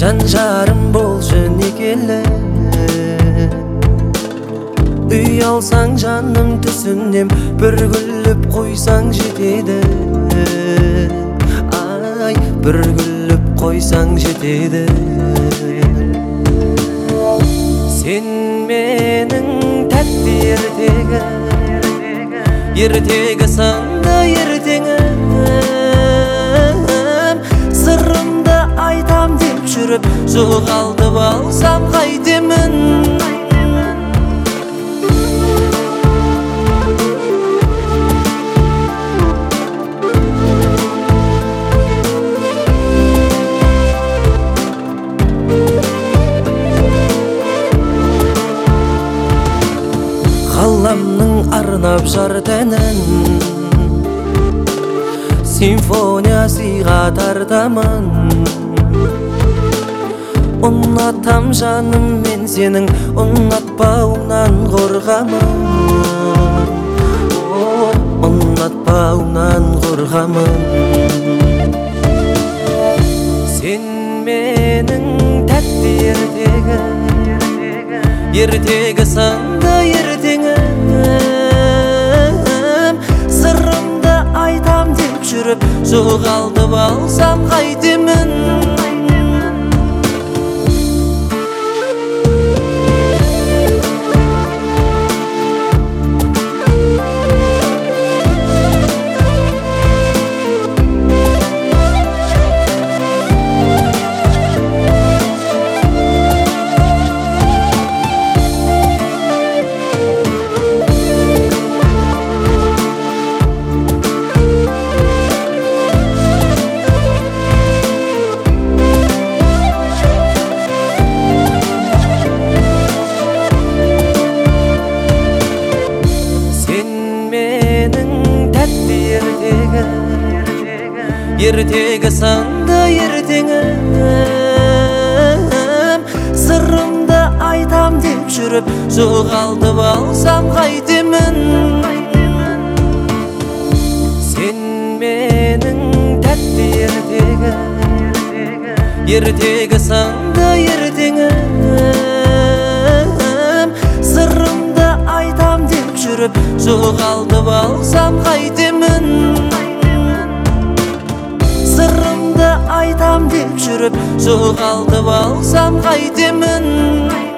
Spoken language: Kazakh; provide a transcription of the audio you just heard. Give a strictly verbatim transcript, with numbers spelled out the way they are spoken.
жан жарым болчу никеле. Үй алсаң жаным түсінем, бір күліп қойсаң жетеді. Ай, бір күліп қойсаң жетеді. Сен менің тәтті ертегі, ертегі сынды ертеңім. Сырымды айтам деп жүріп, жоғалтып алсам қайтемін. Қаламның арнап жар тәнін, симфония сыйға тартамын. Ұнатам жаным мен сенің, ұнатпауыңнан қорғамын. Ұнатпауыңнан қорғамын. Сен менің тәтті ертегі, ертегі сынды ертеңім. Сырымды айтам деп жүріп, жоғалтып алсам қайтемін. Ертегі сынды ертеңім. Сырымды айтам деп жүріп, жоғалтып алсам қайтемін. Сен менің тәтті ертегі, ертегі сынды ертеңім. Сырымды айтам деп жүріп, жоғалтып алсам қайтемін. Сырымды айтам деп жүріп, жоғалтып алсам қайтемін.